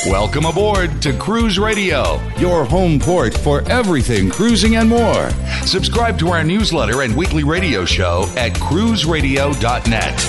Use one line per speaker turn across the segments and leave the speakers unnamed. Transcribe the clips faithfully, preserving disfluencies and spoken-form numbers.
Welcome aboard to Cruise Radio, your home port for everything cruising and more. Subscribe to our newsletter and weekly radio show at cruise radio dot net.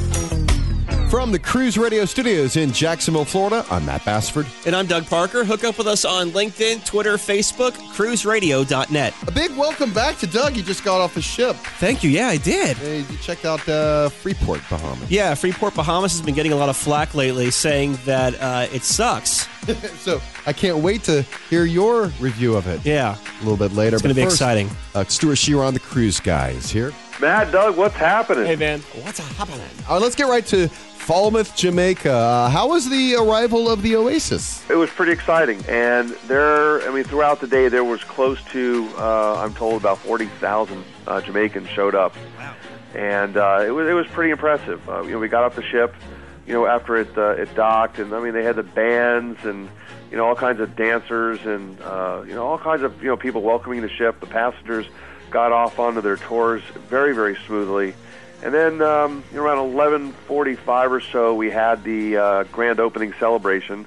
From the Cruise Radio Studios in Jacksonville, Florida, I'm Matt Bassford.
And I'm Doug Parker. Hook up with us on LinkedIn, Twitter, Facebook, cruise radio dot net.
A big welcome back to Doug. He just got off the ship.
Thank you. Yeah, I did.
Hey, you checked out uh, Freeport, Bahamas.
Yeah, Freeport, Bahamas has been getting a lot of flack lately, saying that uh, it sucks.
So I can't wait to hear your review of it.
Yeah.
A little bit later.
It's going to be
first,
exciting.
Uh, Stuart Shearon, the cruise guy, is here.
Matt, Doug, what's happening?
Hey, man.
What's happening? All right, let's get right to Falmouth, Jamaica. Uh, how was the arrival of the Oasis?
It was pretty exciting, and there, I mean, throughout the day, there was close to, uh, I'm told, about forty thousand uh, Jamaicans showed up. Wow. And uh, it was it was pretty impressive. Uh, you know, we got off the ship, you know, after it uh, it docked, and I mean, they had the bands and, you know, all kinds of dancers and, uh, you know, all kinds of, you know, people welcoming the ship. The passengers got off onto their tours very, very smoothly. And then um, you know, around eleven forty-five or so, we had the uh, grand opening celebration,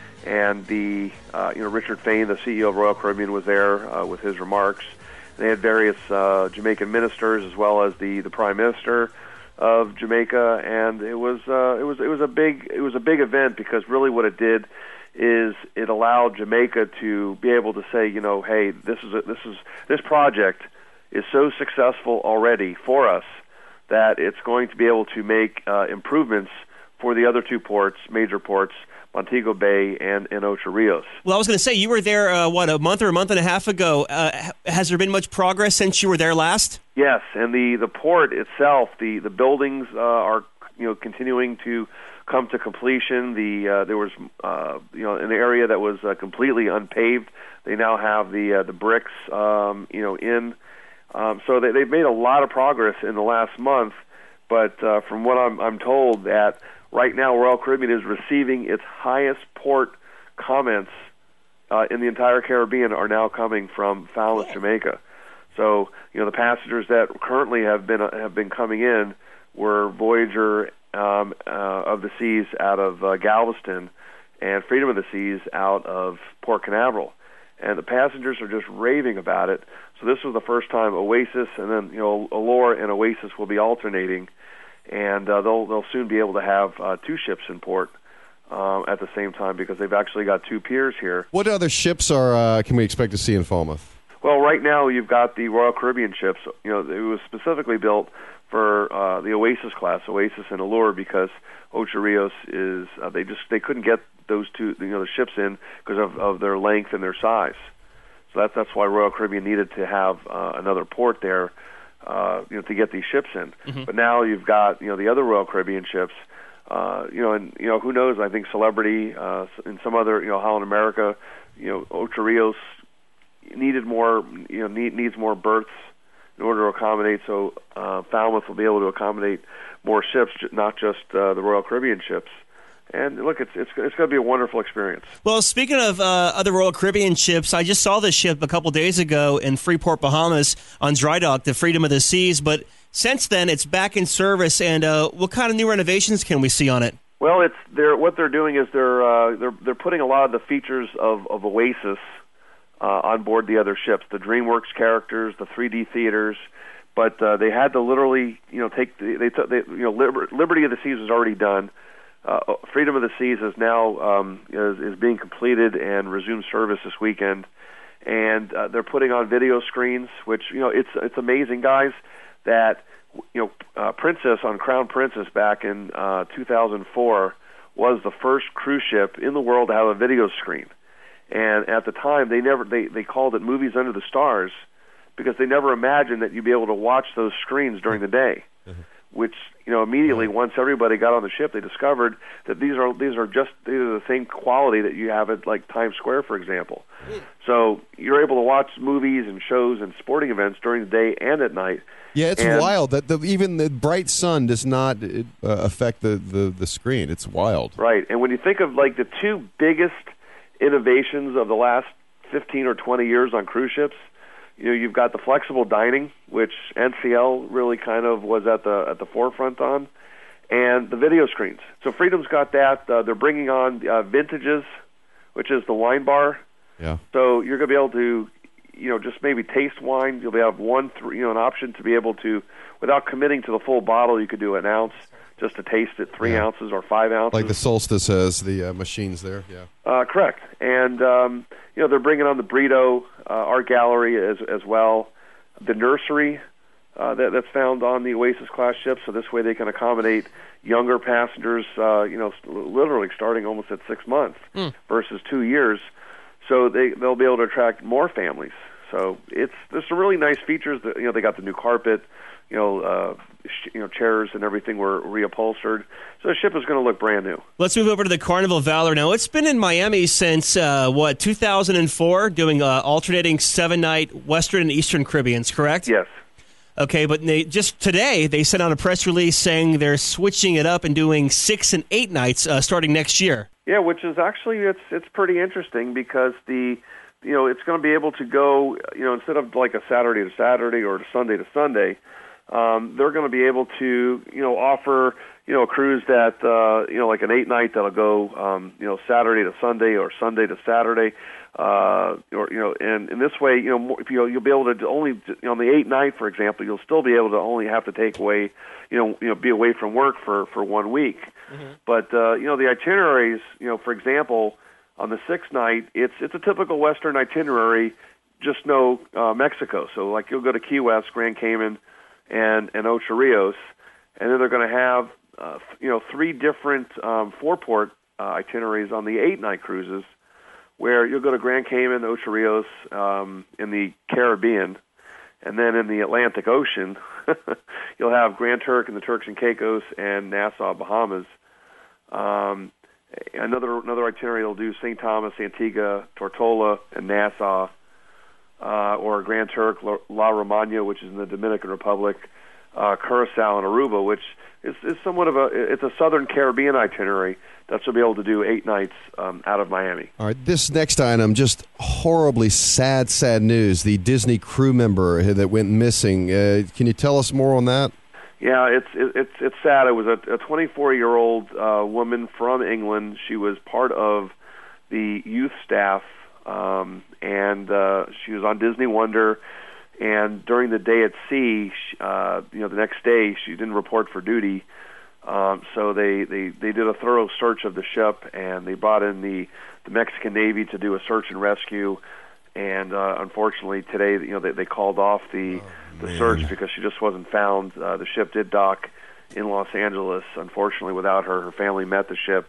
and the uh, you know Richard Fain, the C E O of Royal Caribbean, was there uh, with his remarks. They had various uh, Jamaican ministers as well as the, the Prime Minister of Jamaica, and it was uh, it was it was a big it was a big event because really what it did is it allowed Jamaica to be able to say, you know, hey, this is a, this is this project is so successful already for us that it's going to be able to make uh, improvements for the other two ports, major ports, Montego Bay and, and Ocho Rios.
Well, I was going to say, you were there, uh, what, a month or a month and a half ago. Uh, has there been much progress since you were there last?
Yes, and the, the port itself, the, the buildings uh, are you know continuing to come to completion. The uh, there was uh, you know an area that was uh, completely unpaved. They now have the uh, the bricks um, you know in. Um, so they, they've made a lot of progress in the last month, but uh, from what I'm, I'm told, that right now Royal Caribbean is receiving its highest port comments uh, in the entire Caribbean are now coming from Falmouth, Jamaica. So you know the passengers that currently have been uh, have been coming in were Voyager um, uh, of the Seas out of uh, Galveston and Freedom of the Seas out of Port Canaveral. And the passengers are just raving about it. So this was the first time Oasis, and then you know Allure and Oasis will be alternating, and uh, they'll they'll soon be able to have uh, two ships in port um, at the same time because they've actually got two piers here.
What other ships are uh, can we expect to see in Falmouth?
Well, right now you've got the Royal Caribbean ships. You know, it was specifically built for uh, the Oasis class, Oasis and Allure, because Ocho Rios is uh, they just they couldn't get those two you know the ships in because of, of their length and their size. So that's that's why Royal Caribbean needed to have uh, another port there, uh, you know, to get these ships in. Mm-hmm. But now you've got you know the other Royal Caribbean ships, uh, you know, and you know who knows? I think Celebrity uh, and some other you know Holland America, you know, Ocho Rios needed more you know need, needs more berths in order to accommodate. So uh, Falmouth will be able to accommodate more ships, not just uh, the Royal Caribbean ships. And look, it's it's it's going to be a wonderful experience.
Well, speaking of uh, other Royal Caribbean ships, I just saw this ship a couple days ago in Freeport, Bahamas, on dry dock, the Freedom of the Seas. But since then, it's back in service. And uh, what kind of new renovations can we see on it?
Well, it's they're what they're doing is they're uh, they're they're putting a lot of the features of, of Oasis uh, on board the other ships, the DreamWorks characters, the three D theaters. But uh, they had to literally, you know, take the, they took they, you know Liber- Liberty of the Seas was already done. Uh, Freedom of the Seas is now um, is, is being completed and resumed service this weekend, and uh, they're putting on video screens. Which you know, it's it's amazing, guys, that you know uh, Princess on Crown Princess back in uh, two thousand four was the first cruise ship in the world to have a video screen, and at the time they never they they called it Movies Under the Stars because they never imagined that you'd be able to watch those screens during the day. Mm-hmm. Which you know immediately once everybody got on the ship, they discovered that these are these are just these are the same quality that you have at like Times Square, for example. Mm. So you're able to watch movies and shows and sporting events during the day and at night.
Yeah, it's
and,
wild that the, even the bright sun does not uh, affect the, the, the screen. It's wild.
Right, and when you think of like the two biggest innovations of the last fifteen or twenty years on cruise ships. You know, you've got the flexible dining, which N C L really kind of was at the at the forefront on, and the video screens. So Freedom's got that. Uh, they're bringing on uh, vintages which is the wine bar.
Yeah.
So you're going to be able to, you know, just maybe taste wine. You'll be have one, th- you know, an option to be able to, without committing to the full bottle, you could do an ounce just to taste it, three
Yeah.
ounces or five ounces.
Like the Solstice has the uh, machines there. Yeah.
Uh, correct. And, um, you know, they're bringing on the Brito uh, Art Gallery as as well, the nursery uh, that, that's found on the Oasis class ship. So this way they can accommodate younger passengers, uh, you know, literally starting almost at six months mm. versus two years. So they they'll be able to attract more families. So it's there's some really nice features. That, you know, they got the new carpet, you know, uh, sh- you know, chairs and everything were reupholstered. So the ship is going to look brand new.
Let's move over to the Carnival Valor now. It's been in Miami since uh, what two thousand four, doing uh, alternating seven night Western and Eastern Caribbeans, correct?
Yes.
Okay, but they, just today they sent out a press release saying they're switching it up and doing six and eight nights uh, starting next year.
Yeah, which is actually it's it's pretty interesting because the you know it's going to be able to go you know instead of like a Saturday to Saturday or a Sunday to Sunday, um, they're going to be able to you know offer you know a cruise that uh, you know like an eight night that'll go um, you know Saturday to Sunday or Sunday to Saturday. Uh, or you know, and in this way, you know, more, if you you'll be able to only you know, on the eight night, for example, you'll still be able to only have to take away, you know, you know, be away from work for, for one week. Mm-hmm. But uh, you know, the itineraries, you know, for example, on the sixth night, it's it's a typical Western itinerary, just no uh, Mexico. So like you'll go to Key West, Grand Cayman, and and Ocho Rios, and then they're going to have uh, you know three different um, four port uh, itineraries on the eight night cruises, where you'll go to Grand Cayman, Ocho Rios, um, in the Caribbean, and then in the Atlantic Ocean, you'll have Grand Turk and the Turks and Caicos and Nassau, Bahamas. Um, another another itinerary will do Saint Thomas, Antigua, Tortola, and Nassau, uh, or Grand Turk, La, La Romana, which is in the Dominican Republic, uh, Curacao, and Aruba, which is, is somewhat of a it's a Southern Caribbean itinerary. That should be able to do eight nights um, out of Miami.
All right, this next item, just horribly sad, sad news. The Disney crew member that went missing. Uh, can you tell us more on that?
Yeah, it's it's it's sad. It was a twenty-four-year-old uh, woman from England. She was part of the youth staff, um, and uh, she was on Disney Wonder. And during the day at sea, she, uh, you know, the next day, she didn't report for duty. Um, so they, they, they did a thorough search of the ship, and they brought in the, the Mexican Navy to do a search and rescue. And uh, unfortunately, today, you know, they, they called off the oh, the search because she just wasn't found. Uh, the ship did dock in Los Angeles. Unfortunately, without her, her family met the ship,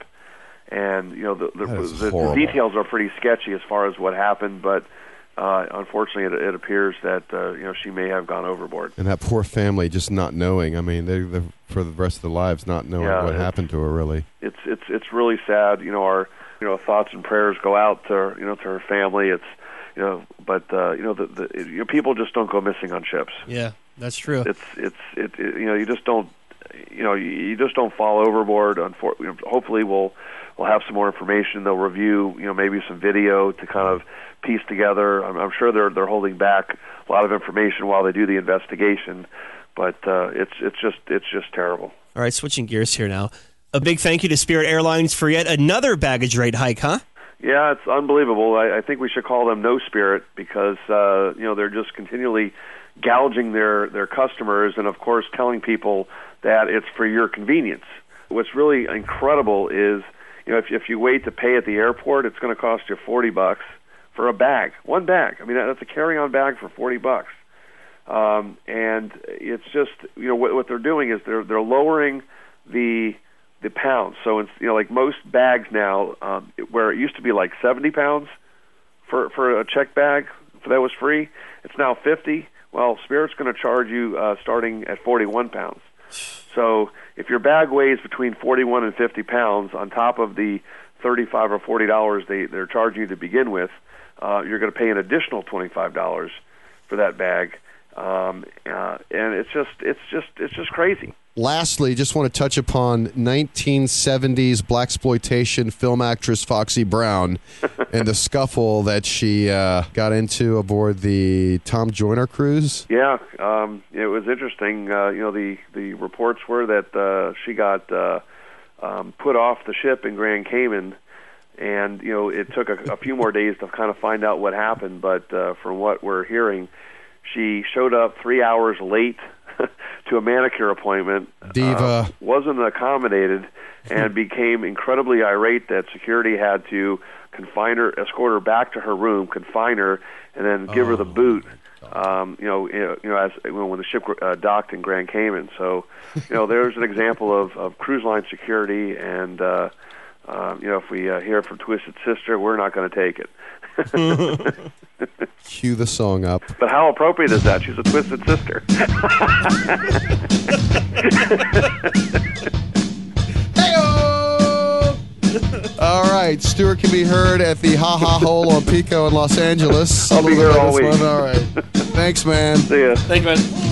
and you know, the the, the, the details are pretty sketchy as far as what happened, but. Uh, unfortunately, it, it appears that uh, you know she may have gone overboard.
And that poor family just not knowing. I mean, they they for the rest of their lives not knowing
yeah,
what happened to her. Really,
it's it's it's really sad. You know, our you know thoughts and prayers go out to her, you know to her family. It's you know, but uh, you know the, the it, you know, people just don't go missing on ships.
Yeah, that's true.
It's it's it, it you know you just don't you know you, you just don't fall overboard. Unfor- you know, hopefully, we'll we'll have some more information. They'll review you know maybe some video to kind of piece together. I'm, I'm sure they're they're holding back a lot of information while they do the investigation, but uh, it's it's just it's just terrible.
All right, switching gears here now. A big thank you to Spirit Airlines for yet another baggage rate hike, huh?
Yeah, it's unbelievable. I, I think we should call them No Spirit because uh, you know they're just continually gouging their their customers, and of course telling people that it's for your convenience. What's really incredible is you know if if you wait to pay at the airport, it's going to cost you forty bucks. For a bag, one bag. I mean, that's a carry-on bag for forty bucks. Um, and it's just, you know, what, what they're doing is they're they're lowering the the pounds. So it's, you know, like most bags now, um, where it used to be like seventy pounds for for a check bag that was free, it's now fifty. Well, Spirit's going to charge you uh, starting at forty-one pounds. So if your bag weighs between forty-one and fifty pounds, on top of the thirty-five or forty dollars they they're charging you to begin with. Uh, you're going to pay an additional twenty-five dollars for that bag, um, uh, and it's just it's just it's just crazy.
Lastly, just want to touch upon nineteen seventies blaxploitation film actress Foxy Brown and the scuffle that she uh, got into aboard the Tom Joyner cruise.
Yeah, um, it was interesting. Uh, you know, the the reports were that uh, she got uh, um, put off the ship in Grand Cayman. And, you know, it took a, a few more days to kind of find out what happened, but uh, from what we're hearing, she showed up three hours late to a manicure appointment,
Diva.
Uh, wasn't accommodated, and became incredibly irate that security had to confine her, escort her back to her room, confine her, and then give
oh.
her the boot. Um, you know, you know, as when the ship uh, docked in Grand Cayman. So, you know, there's an example of, of cruise line security, and uh, uh, you know, if we uh, hear from Twisted Sister, we're not going to take it.
Cue the song up.
But how appropriate is that? She's a Twisted Sister.
All right, Stuart can be heard at the Ha Ha Hole on Pico in Los Angeles.
I'll be here all week.
One. All right. Thanks, man.
See ya.
Thanks, man.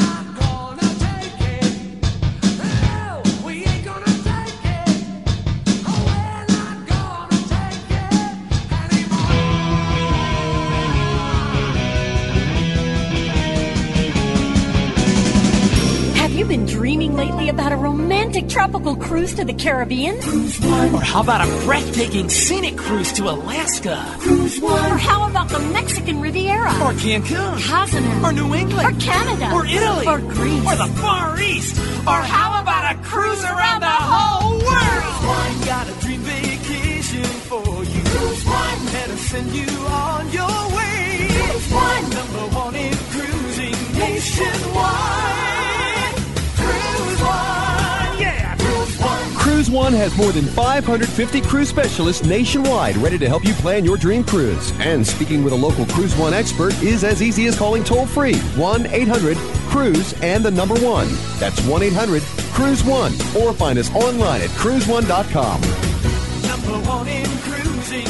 Been dreaming lately about a romantic tropical cruise to the Caribbean? Cruise One.
Or how about a breathtaking scenic cruise to Alaska?
Cruise One. Or how about the Mexican Riviera?
Or Cancun?
Cozumel.
Or New England?
Or Canada?
Or Italy?
Or Greece?
Or the Far East? Or how about a cruise around the whole world?
One.
Got a dream vacation for you.
Cruise One.
Let us send you on your way.
Cruise One.
Number one in cruising nationwide. Cruise One, yeah, Cruise One.
Cruise One has more than five hundred fifty cruise specialists nationwide ready to help you plan your dream cruise. And speaking with a local Cruise One expert is as easy as calling toll-free one eight hundred cruise and the number one. That's one eight hundred cruise one. Or find us online at cruise one dot com.
Number one in cruising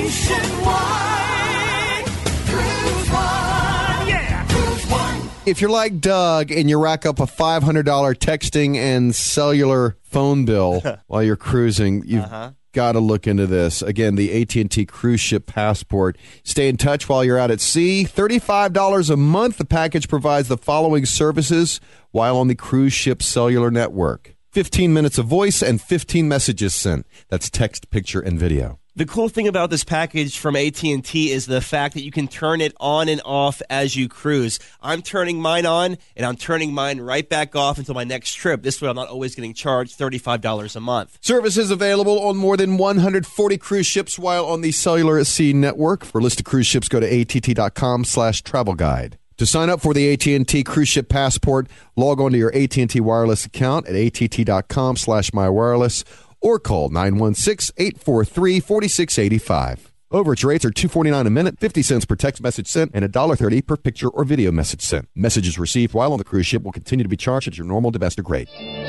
nationwide. Cruise One, yeah, Cruise One.
If you're like Doug and you rack up a five hundred dollars texting and cellular phone bill while you're cruising, you've uh-huh. got to look into this. Again, the A T and T Cruise Ship Passport. Stay in touch while you're out at sea. thirty-five dollars a month. The package provides the following services while on the cruise ship cellular network. fifteen minutes of voice and fifteen messages sent. That's text, picture, and video.
The cool thing about this package from A T and T is the fact that you can turn it on and off as you cruise. I'm turning mine on, and I'm turning mine right back off until my next trip. This way I'm not always getting charged thirty-five dollars a month.
Services available on more than one hundred forty cruise ships while on the Cellular at Sea network. For a list of cruise ships, go to att.com slash travel guide. To sign up for the A T and T Cruise Ship Passport, log on to your A T and T wireless account at att.com slash mywireless. Or call nine one six, eight four three, four six eight five. Overage rates are two dollars and forty-nine cents a minute, fifty cents per text message sent, and one dollar and thirty cents per picture or video message sent. Messages received while on the cruise ship will continue to be charged at your normal domestic rate.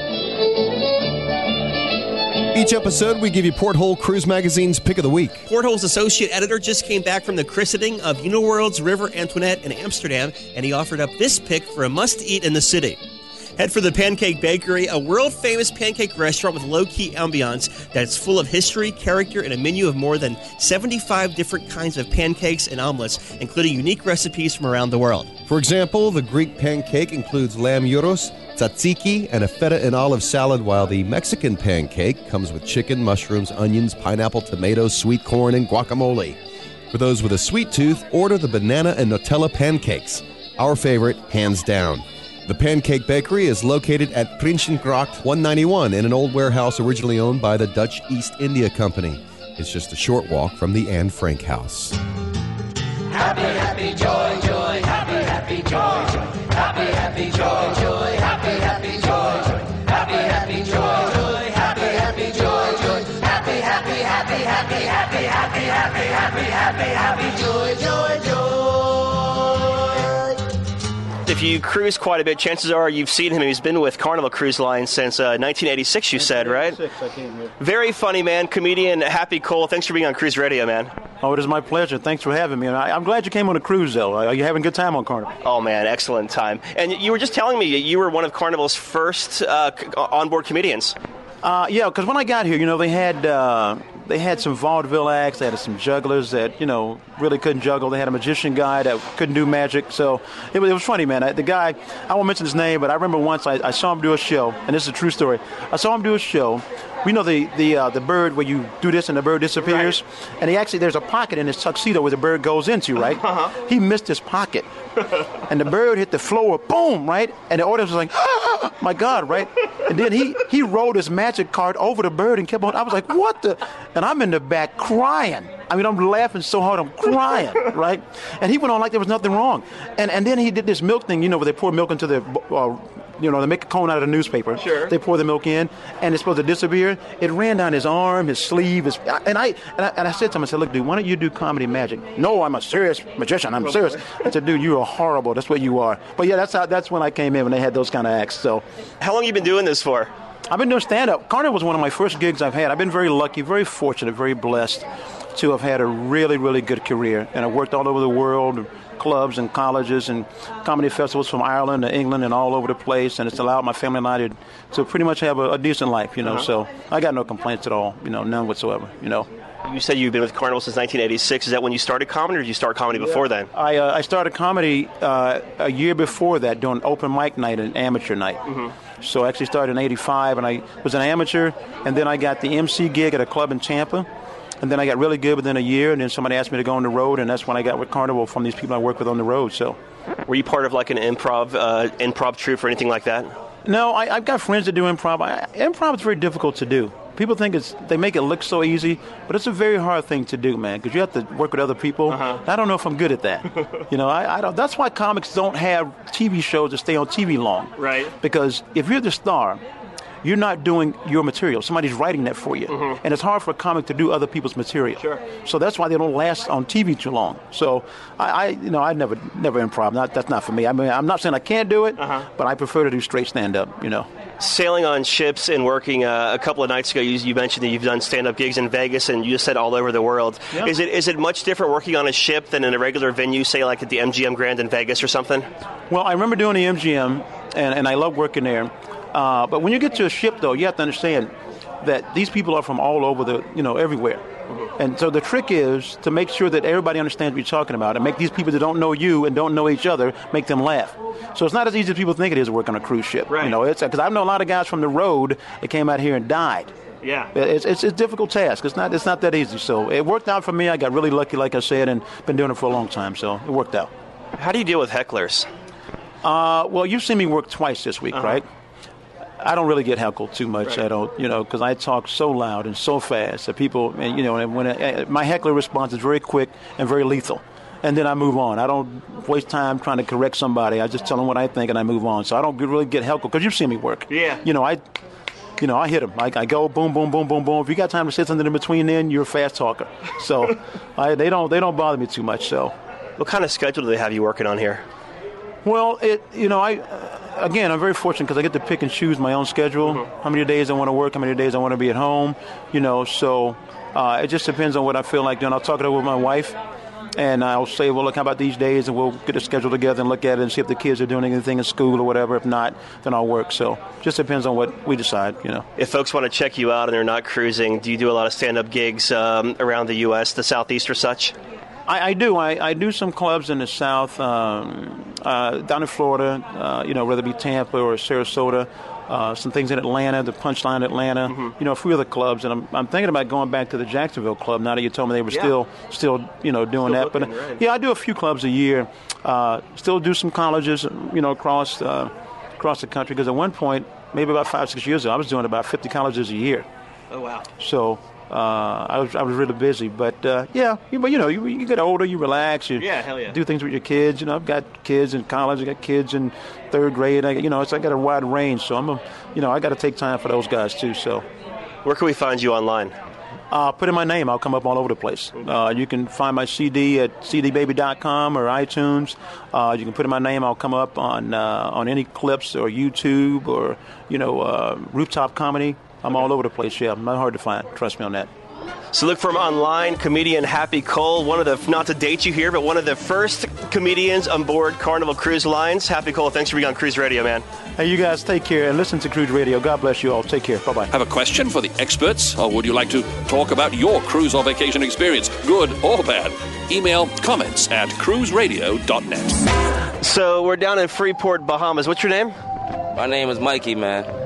Each episode, we give you Porthole Cruise Magazine's Pick of the Week.
Porthole's associate editor just came back from the christening of Uniworld's River Antoinette in Amsterdam, and he offered up this pick for a must-eat in the city. Head for the Pancake Bakery, a world-famous pancake restaurant with low-key ambiance that's full of history, character, and a menu of more than seventy-five different kinds of pancakes and omelets, including unique recipes from around the world.
For example, the Greek pancake includes lamb gyros, tzatziki, and a feta and olive salad, while the Mexican pancake comes with chicken, mushrooms, onions, pineapple, tomatoes, sweet corn, and guacamole. For those with a sweet tooth, order the banana and Nutella pancakes. Our favorite, hands down. The Pancake Bakery is located at Prinsengracht one ninety-one in an old warehouse originally owned by the Dutch East India Company. It's just a short walk from the Anne Frank House.
Happy, happy, joy, joy, happy, happy, joy, joy, happy, happy, joy, joy, happy, happy, joy, joy, happy, happy, joy, joy, happy, happy, joy, joy, happy, happy, happy, happy, happy, happy, happy, happy, happy, happy, joy, joy, joy.
If you cruise quite a bit, chances are you've seen him. He's been with Carnival Cruise Line since uh, nineteen eighty-six, you said, right?
I came here.
Very funny man, comedian, Happy Cole. Thanks for being on Cruise Radio, man.
Oh, it is my pleasure. Thanks for having me. I, I'm glad you came on a cruise, though. Are you having a good time on Carnival?
Oh, man, excellent time. And you were just telling me you were one of Carnival's first uh, onboard comedians.
Uh, yeah, because when I got here, you know, they had uh, they had some vaudeville acts, they had some jugglers that, you know, really couldn't juggle. They had a magician guy that couldn't do magic. So it was, it was funny, man. I, the guy, I won't mention his name, but I remember once I, I saw him do a show, and this is a true story. I saw him do a show we know the the uh, the bird where you do this and the bird disappears, right. and he actually there's a pocket in his tuxedo where the bird goes into, right? Uh-huh. He missed his pocket, and the bird hit the floor, boom, right? And the audience was like, oh, my God, right? And then he he rolled his magic card over the bird and kept on. I was like, what the? And I'm in the back crying. I mean, I'm laughing so hard, I'm crying, right? And he went on like there was nothing wrong. And and then he did this milk thing, you know, where they pour milk into the, uh, you know, they make a cone out of the newspaper.
Sure.
They pour the milk in, and it's supposed to disappear. It ran down his arm, his sleeve, his, and I and I, and I said to him, I said, look, dude, why don't you do comedy magic? No, I'm a serious magician. I'm serious. I said, dude, you are horrible. That's what you are. But yeah, that's how. That's when I came in when they had those kind of acts. So,
how long have you been doing this for?
I've been doing stand-up. Carnival was one of my first gigs I've had. I've been very lucky, very fortunate, very blessed to have had a really, really good career. And I've worked all over the world, clubs and colleges and comedy festivals from Ireland to England and all over the place. And it's allowed my family and I to, to pretty much have a, a decent life, you know. Uh-huh. So I got no complaints at all, you know, none whatsoever, you know.
You said you've been with Carnival since nineteen eighty-six. Is that when you started comedy, or did you start comedy yeah. before then?
I uh, I started comedy uh, a year before that, doing open mic night and amateur night. Mm-hmm. So I actually started in eighty-five, and I was an amateur, and then I got the M C gig at a club in Tampa. And then I got really good within a year, and then somebody asked me to go on the road, and that's when I got with Carnival from these people I work with on the road. So,
were you part of like an improv uh, improv troupe or anything like that?
No, I, I've got friends that do improv. I, improv is very difficult to do. People think it's they make it look so easy, but it's a very hard thing to do, man, because you have to work with other people. Uh-huh. I don't know if I'm good at that. you know, I, I don't. That's why comics don't have T V shows that stay on T V long.
Right.
Because if you're the star, you're not doing your material. Somebody's writing that for you. Mm-hmm. And it's hard for a comic to do other people's material.
Sure.
So that's why they don't last on T V too long. So I, I you know, I never never improv. Not, that's not for me. I mean, I'm not saying I can't do it, uh-huh. but I prefer to do straight stand-up, you know.
Sailing on ships and working uh, a couple of nights ago, you, you mentioned that you've done stand-up gigs in Vegas, and you just said all over the world. Yeah. Is it is it much different working on a ship than in a regular venue, say like at the M G M Grand in Vegas or something?
Well, I remember doing the M G M, and, and I love working there. Uh, but when you get to a ship, though, you have to understand that these people are from all over the, you know, everywhere. Mm-hmm. And so the trick is to make sure that everybody understands what you're talking about and make these people that don't know you and don't know each other, make them laugh. So it's not as easy as people think it is to work on a cruise ship.
Right.
You know, it's because I know a lot of guys from the road that came out here and died.
Yeah.
It's, it's, it's a difficult task. It's not it's not that easy. So it worked out for me. I got really lucky, like I said, and been doing it for a long time. So it worked out.
How do you deal with hecklers?
Uh, well, you've seen me work twice this week, uh-huh. right? I don't really get heckled too much.
Right.
I don't, you know, because I talk so loud and so fast that people, and you know, and when it, my heckler response is very quick and very lethal, and then I move on. I don't waste time trying to correct somebody. I just tell them what I think and I move on. So I don't really get heckled because you've seen me work.
Yeah.
You know, I, you know, I hit them. I, I go boom, boom, boom, boom, boom. If you got time to say something in between, then you're a fast talker. So I, they don't they don't bother me too much. So,
what kind of schedule do they have you working on here?
Well, it you know I. Uh, Again, I'm very fortunate because I get to pick and choose my own schedule, mm-hmm. how many days I want to work, how many days I want to be at home, you know, so uh, it just depends on what I feel like doing. I'll talk it over with my wife, and I'll say, well, look, how about these days, and we'll get a schedule together and look at it and see if the kids are doing anything in school or whatever. If not, then I'll work. So just depends on what we decide, you know.
If folks want to check you out and they're not cruising, do you do a lot of stand-up gigs um, around the U S, the Southeast or such?
I, I do. I, I do some clubs in the South, um, uh, down in Florida, uh, you know, whether it be Tampa or Sarasota, uh, some things in Atlanta, the Punchline Atlanta, mm-hmm. you know, a few other clubs. And I'm, I'm thinking about going back to the Jacksonville club now that you told me they were yeah. still, still, you know, doing
still
that. But
right.
yeah, I do a few clubs a year. Uh, still do some colleges, you know, across uh, across the country. Because at one point, maybe about five, six years ago, I was doing about fifty colleges a year.
Oh, wow.
So... Uh, I was I was really busy, but uh, yeah, you, but you know, you, you get older, you relax, you
yeah, hell yeah.
do things with your kids. You know, I've got kids in college, I got kids in third grade. I, you know, it's I got a wide range, so I'm a, you know, I got to take time for those guys too. So,
where can we find you online?
Uh, put in my name, I'll come up all over the place. Uh, you can find my C D at c d baby dot com or iTunes. Uh, you can put in my name, I'll come up on uh, on any clips or YouTube or you know uh, Rooftop Comedy. I'm all over the place, yeah. I'm not hard to find. Trust me on that.
So look for him online, comedian Happy Cole, one of the, not to date you here, but one of the first comedians on board Carnival Cruise Lines. Happy Cole, thanks for being on Cruise Radio, man.
Hey, you guys take care and listen to Cruise Radio. God bless you all. Take care. Bye-bye.
Have a question for the experts, or would you like to talk about your cruise or vacation experience, good or bad? Email comments at cruise radio dot net.
So we're down in Freeport, Bahamas. What's your name?
My name is Mikey, man.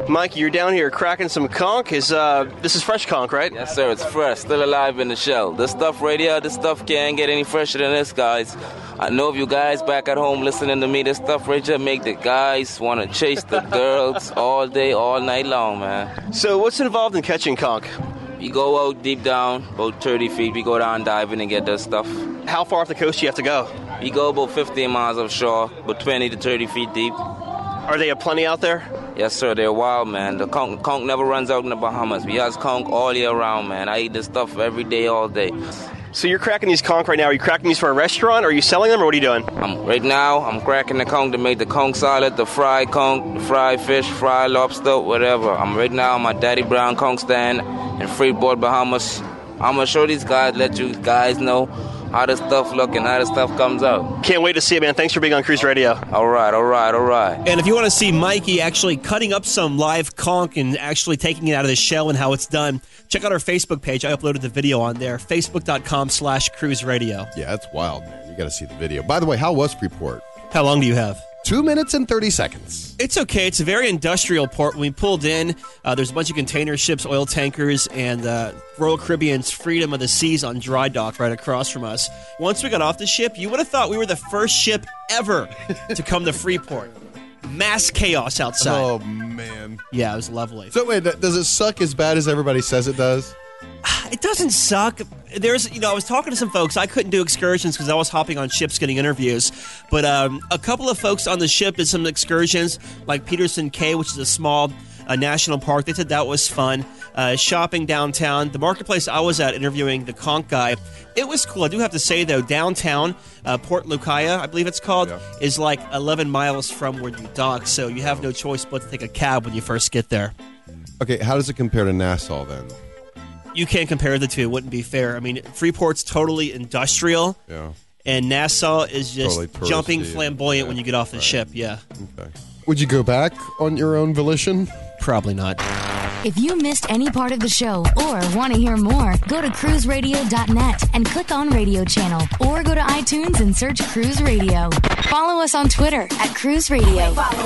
Mike, you're down here cracking some conch. Is uh, this is fresh conch, right?
Yes, sir. It's fresh, still alive in the shell. This stuff right here, this stuff can't get any fresher than this, guys. I know if you guys back at home listening to me, this stuff right here make the guys want to chase the girls all day, all night long, man.
So what's involved in catching conch?
You go out deep down, about thirty feet. We go down diving and get that stuff.
How far off the coast do you have to go?
We go about fifteen miles offshore, about twenty to thirty feet deep.
Are they plenty out there?
Yes, sir. They're wild, man. The conch, conch never runs out in the Bahamas. We have conch all year round, man. I eat this stuff every day, all day.
So you're cracking these conch right now. Are you cracking these for a restaurant, or are you selling them, or what are you doing?
Um, right now, I'm cracking the conch to make the conch salad, the fried conch, the fried fish, fried lobster, whatever. I'm right now on my Daddy Brown conch stand in Freeport, Bahamas. I'm going to show these guys, let you guys know how this stuff look and how this stuff comes out.
Can't wait to see it, man. Thanks for being on Cruise Radio.
All right, all right, all right.
And if you want to see Mikey actually cutting up some live conch and actually taking it out of the shell and how it's done, check out our Facebook page. I uploaded the video on there, facebook.com slash cruise radio.
Yeah, that's wild, man. You got to see the video. By the way, how was Freeport?
How long do you have?
Two minutes and thirty seconds.
It's okay. It's a very industrial port. When we pulled in, uh, there's a bunch of container ships, oil tankers, and uh, Royal Caribbean's Freedom of the Seas on dry dock right across from us. Once we got off the ship, you would have thought we were the first ship ever to come to Freeport. Mass chaos outside.
Oh, man.
Yeah, it was lovely.
So wait, does it suck as bad as everybody says it does?
It doesn't suck. There's, you know, I was talking to some folks. I couldn't do excursions because I was hopping on ships getting interviews. But um, a couple of folks on the ship did some excursions, like Peterson Cay, which is a small uh, national park. They said that was fun. Uh, shopping downtown. The marketplace I was at interviewing the conch guy, it was cool. I do have to say, though, downtown, uh, Port Lucaya, I believe it's called, yeah. is like eleven miles from where you dock. So you have no choice but to take a cab when you first get there.
Okay, how does it compare to Nassau, then?
You can't compare the two. It wouldn't be fair. I mean, Freeport's totally industrial,
yeah,
and Nassau is just
totally
jumping flamboyant
yeah,
when you get off the
right.
ship. Yeah.
Okay. Would you go back on your own volition?
Probably not.
If you missed any part of the show or want to hear more, go to cruise radio dot net and click on Radio Channel, or go to iTunes and search Cruise Radio. Follow us on Twitter at Cruise Radio. Follow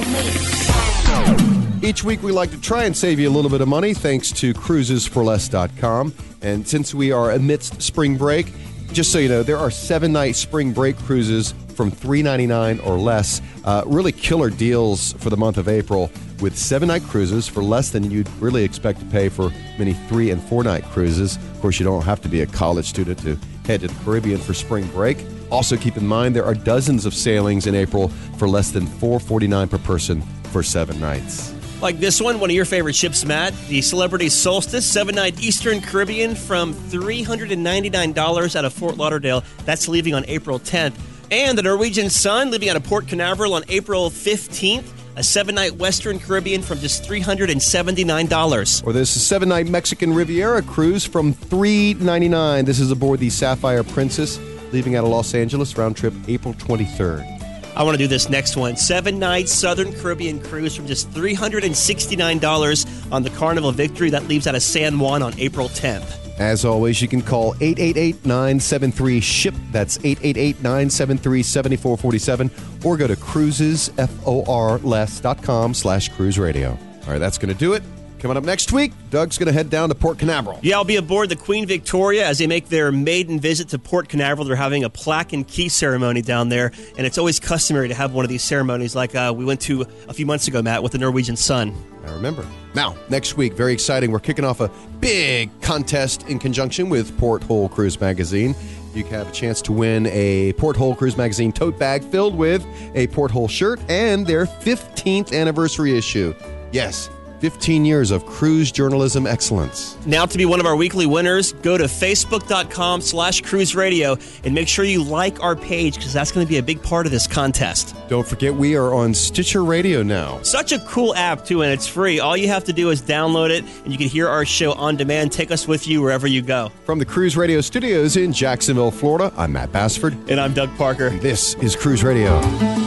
me.
Each week we like to try and save you a little bit of money thanks to cruises for less dot com. And since we are amidst spring break, just so you know, there are seven-night spring break cruises from three ninety-nine or less. Uh, really killer deals for the month of April with seven-night cruises for less than you'd really expect to pay for many three- and four-night cruises. Of course, you don't have to be a college student to head to the Caribbean for spring break. Also, keep in mind there are dozens of sailings in April for less than four forty-nine per person for seven nights.
Like this one, one of your favorite ships, Matt, the Celebrity Solstice, seven-night Eastern Caribbean from three hundred ninety-nine dollars out of Fort Lauderdale. That's leaving on April tenth. And the Norwegian Sun, leaving out of Port Canaveral on April fifteenth. A seven-night Western Caribbean from just three hundred seventy-nine dollars.
Or there's a seven-night Mexican Riviera cruise from three ninety-nine. This is aboard the Sapphire Princess, leaving out of Los Angeles, round trip April twenty-third.
I want to do this next one. Seven-night Southern Caribbean cruise from just three hundred sixty-nine dollars on the Carnival Victory. That leaves out of San Juan on April tenth.
As always, you can call eight eight eight, nine seven three, S H I P. That's eight eight eight, nine seven three, seven four four seven. Or go to cruises, F O R less dot com slash cruise radio. All right, that's going to do it. Coming up next week, Doug's going to head down to Port Canaveral.
Yeah, I'll be aboard the Queen Victoria as they make their maiden visit to Port Canaveral. They're having a plaque and key ceremony down there, and it's always customary to have one of these ceremonies like uh, we went to a few months ago, Matt, with the Norwegian Sun.
I remember. Now, next week, very exciting, we're kicking off a big contest in conjunction with Porthole Cruise Magazine. You can have a chance to win a Porthole Cruise Magazine tote bag filled with a Porthole shirt and their fifteenth anniversary issue. Yes, fifteen years of cruise journalism excellence.
Now, to be one of our weekly winners, go to facebook.com slash cruise radio and make sure you like our page because that's going to be a big part of this contest.
Don't forget, we are on Stitcher Radio now.
Such a cool app, too, and it's free. All you have to do is download it, and you can hear our show on demand. Take us with you wherever you go.
From the Cruise Radio studios in Jacksonville, Florida, I'm Matt Bassford.
And I'm Doug Parker.
And this is Cruise Radio.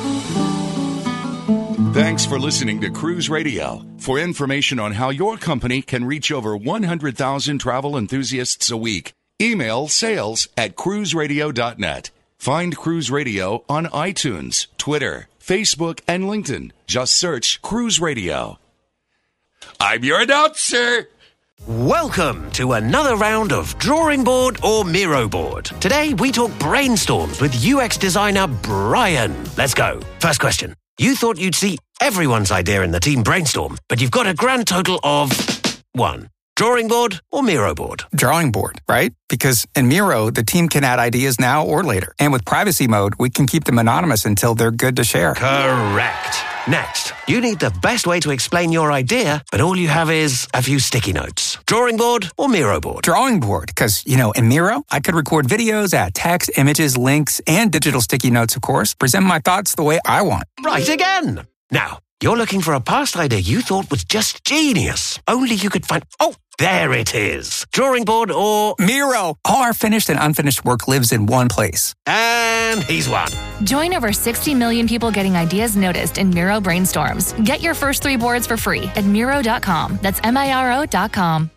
Thanks for listening to Cruise Radio. For information on how your company can reach over one hundred thousand travel enthusiasts a week, email sales at cruise radio dot net. Find Cruise Radio on iTunes, Twitter, Facebook, and LinkedIn. Just search Cruise Radio. I'm your announcer.
Welcome to another round of Drawing Board or Miro Board. Today we talk brainstorms with U X designer Brian. Let's go. First question. You thought you'd see everyone's idea in the team brainstorm, but you've got a grand total of one. Drawing board or Miro board?
Drawing board, right? Because in Miro, the team can add ideas now or later. And with privacy mode, we can keep them anonymous until they're good to share.
Correct. Next, you need the best way to explain your idea, but all you have is a few sticky notes. Drawing board or Miro board?
Drawing board, because, you know, in Miro, I could record videos, add text, images, links, and digital sticky notes, of course, present my thoughts the way I want.
Right again. Now, you're looking for a past idea you thought was just genius. Only you could find... Oh, there it is. Drawing board or...
Miro. All our finished and unfinished work lives in one place.
And he's won.
Join over sixty million people getting ideas noticed in Miro brainstorms. Get your first three boards for free at Miro dot com. That's M I R O dot com.